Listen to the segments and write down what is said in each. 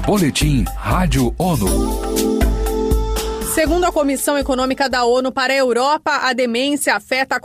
Boletim Rádio ONU. Segundo a Comissão Econômica da ONU para a Europa, a demência afeta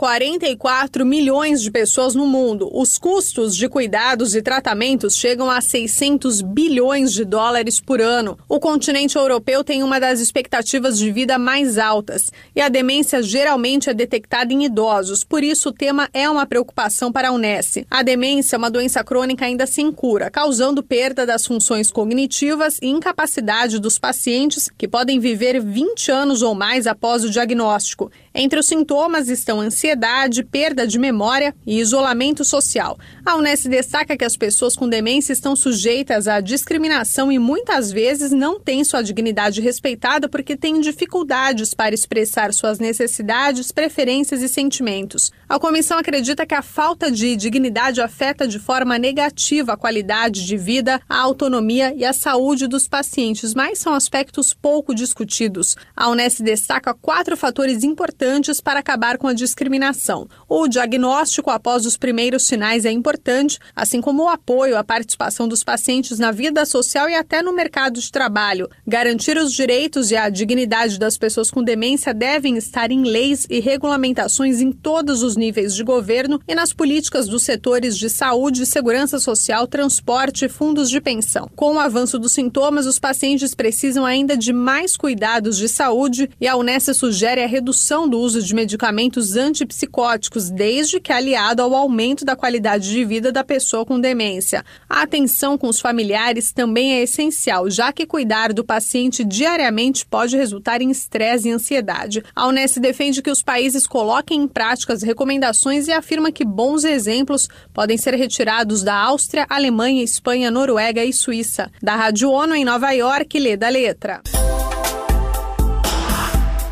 44 milhões de pessoas no mundo. Os custos de cuidados e tratamentos chegam a 600 bilhões de dólares por ano. O continente europeu tem uma das expectativas de vida mais altas e a demência geralmente é detectada em idosos. Por isso, o tema é uma preocupação para a Unesco. A demência é uma doença crônica ainda sem cura, causando perda das funções cognitivas e incapacidade dos pacientes que podem viver 20 anos ou mais após o diagnóstico. Entre os sintomas estão ansiedade, perda de memória e isolamento social. A Unesco destaca que as pessoas com demência estão sujeitas à discriminação e muitas vezes não têm sua dignidade respeitada porque têm dificuldades para expressar suas necessidades, preferências e sentimentos. A comissão acredita que a falta de dignidade afeta de forma negativa a qualidade de vida, a autonomia e a saúde dos pacientes, mas são aspectos pouco discutidos. A Unesco destaca 4 fatores importantes para acabar com a discriminação. O diagnóstico após os primeiros sinais é importante, assim como o apoio à participação dos pacientes na vida social e até no mercado de trabalho. Garantir os direitos e a dignidade das pessoas com demência devem estar em leis e regulamentações em todos os níveis de governo e nas políticas dos setores de saúde, segurança social, transporte e fundos de pensão. Com o avanço dos sintomas, os pacientes precisam ainda de mais cuidados de saúde e a Unesco sugere a redução do uso de medicamentos antipsicóticos, desde que aliado ao aumento da qualidade de vida da pessoa com demência. A atenção com os familiares também é essencial, já que cuidar do paciente diariamente pode resultar em estresse e ansiedade. A Unesco defende que os países coloquem em prática as recomendações e afirma que bons exemplos podem ser retirados da Áustria, Alemanha, Espanha, Noruega e Suíça. Da Rádio ONU em Nova York, lê da letra.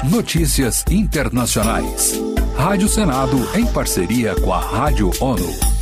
Notícias internacionais. Rádio Senado em parceria com a Rádio ONU.